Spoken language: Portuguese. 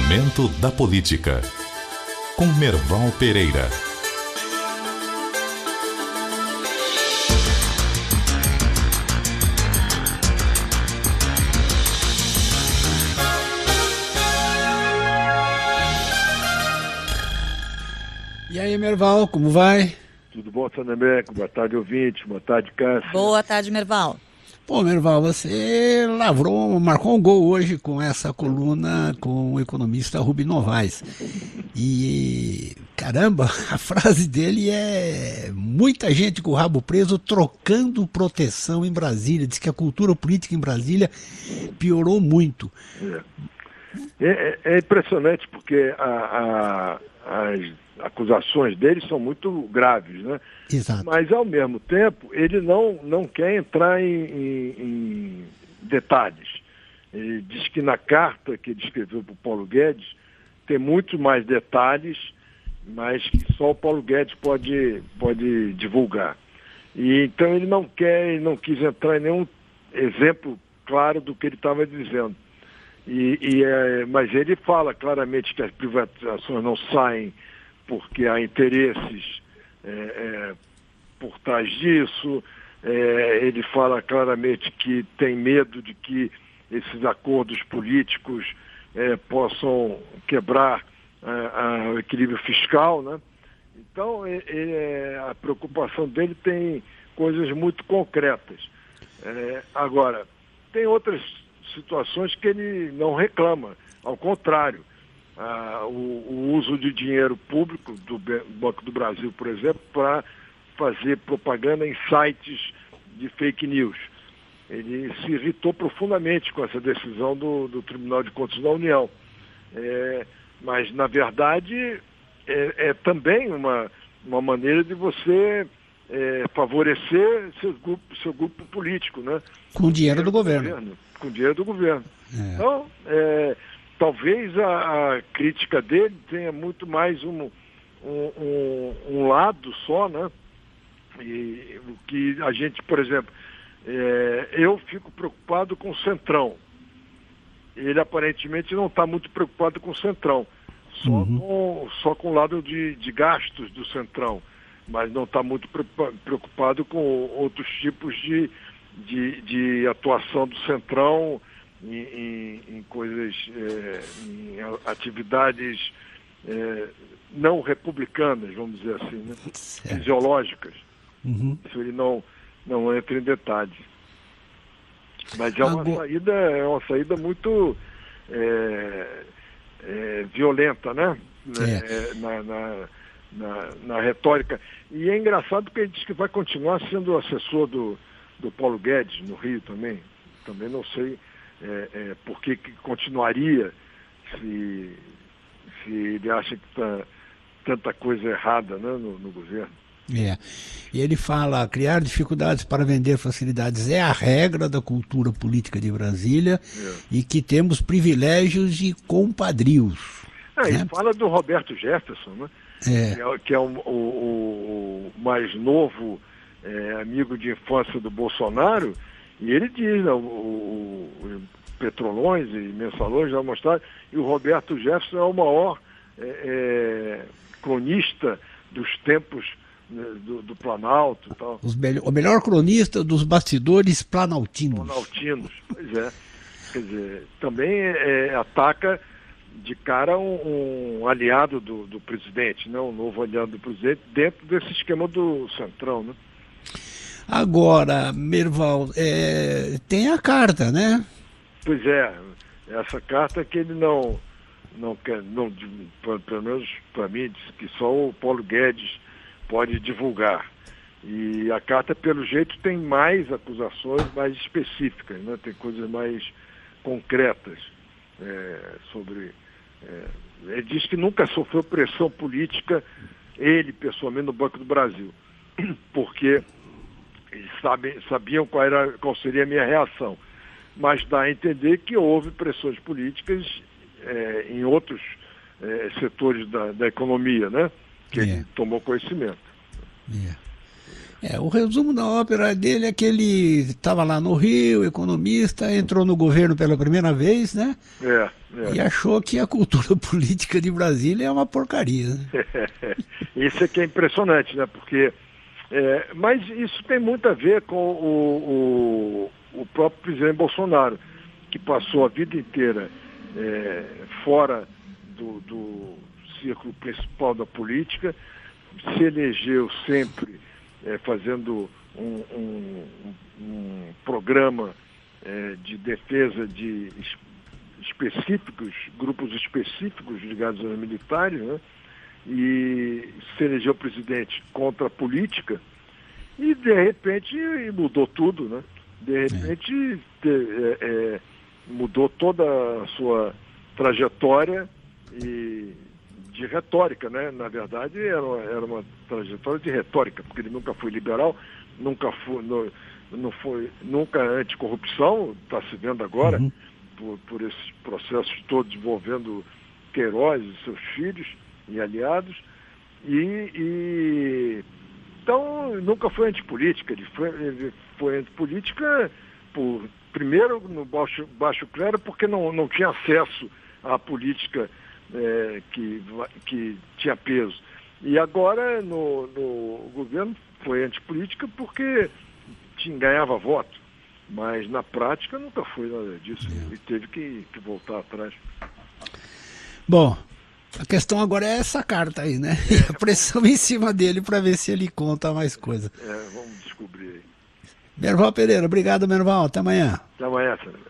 Momento da Política, com Merval Pereira. E aí, Merval, como vai? Tudo bom, Sanemeco? Boa tarde, ouvinte. Boa tarde, Cássio. Boa tarde, Merval. Pô, Merval, você marcou um gol hoje com essa coluna com o economista Rubem Novaes. E, caramba, a frase dele é: muita gente com o rabo preso trocando proteção em Brasília. Diz que a cultura política em Brasília piorou muito. É impressionante porque as acusações dele são muito graves, né? Exato. Mas, ao mesmo tempo, ele não quer entrar em detalhes. Ele diz que na carta que ele escreveu para o Paulo Guedes tem muito mais detalhes, mas que só o Paulo Guedes pode divulgar. E então ele não quis entrar em nenhum exemplo claro do que ele estava dizendo. Mas ele fala claramente que as privatizações não saem porque há interesses por trás disso. Ele fala claramente que tem medo de que esses acordos políticos possam quebrar o equilíbrio fiscal, né? Então, a preocupação dele tem coisas muito concretas. Agora, tem outras situações que ele não reclama, ao contrário. O uso de dinheiro público do Banco do Brasil, por exemplo, para fazer propaganda em sites de fake news. Ele se irritou profundamente com essa decisão do Tribunal de Contas da União. Mas, na verdade, é também uma maneira de você favorecer seu grupo político, né? Com o dinheiro do governo. Com o dinheiro do governo. Então, talvez a crítica dele tenha muito mais um lado só, né? E o que a gente, por exemplo, eu fico preocupado com o Centrão. Ele aparentemente não está muito preocupado com o Centrão, só com o lado de gastos do Centrão, mas não está muito preocupado com outros tipos de atuação do Centrão em coisas, em atividades não republicanas, vamos dizer assim, né? Fisiológicas. Isso ele não entra em detalhes. Mas é uma saída muito violenta, né? Na retórica. E é engraçado porque ele diz que vai continuar sendo assessor do Paulo Guedes no Rio também. Também não sei por que continuaria se ele acha que está tanta coisa errada, né, no governo. E ele fala: criar dificuldades para vender facilidades é a regra da cultura política de Brasília e que temos privilégios e compadrios. Ele fala do Roberto Jefferson, né? Que é o mais novo amigo de infância do Bolsonaro, e ele diz, né, o Petrolões e Mensalões já mostraram, e o Roberto Jefferson é o maior cronista dos tempos do Planalto e tal. O melhor cronista dos bastidores planaltinos. Pois é. Quer dizer, também ataca de cara um aliado do presidente, né? Um novo aliado do presidente, dentro desse esquema do Centrão, né? Agora, Merval, tem a carta, né? Pois é, essa carta que ele não quer, pelo menos para mim, diz que só o Paulo Guedes pode divulgar. E a carta, pelo jeito, tem mais acusações mais específicas, né? Tem coisas mais concretas sobre... ele diz que nunca sofreu pressão política, ele pessoalmente, no Banco do Brasil, porque eles sabiam qual seria a minha reação. Mas dá a entender que houve pressões políticas em outros setores da economia, né? Que ele tomou conhecimento. O resumo da ópera dele é que ele estava lá no Rio, economista, entrou no governo pela primeira vez, né? E achou que a cultura política de Brasília é uma porcaria. Né? Isso é que é impressionante, né? Porque, mas isso tem muito a ver com o próprio presidente Bolsonaro, que passou a vida inteira fora do círculo principal da política, se elegeu sempre fazendo um programa de defesa de grupos específicos ligados aos militares, né? E se elegeu presidente contra a política e, de repente, mudou tudo, né? De repente, mudou toda a sua trajetória de retórica, né? Na verdade, era uma trajetória de retórica, porque ele nunca foi liberal, nunca anticorrupção, está se vendo agora, por esses processos todos envolvendo Queiroz e seus filhos e aliados, então nunca foi antipolítica, ele foi antipolítica primeiro no baixo clero, porque não tinha acesso à política que tinha peso. E agora no governo foi antipolítica porque ganhava voto, mas na prática nunca foi nada disso. Ele teve que voltar atrás. Bom, a questão agora é essa carta aí, né? E a pressão em cima dele para ver se ele conta mais coisa. Vamos descobrir aí. Merval Pereira, obrigado, Merval. Até amanhã. Até amanhã, senhor.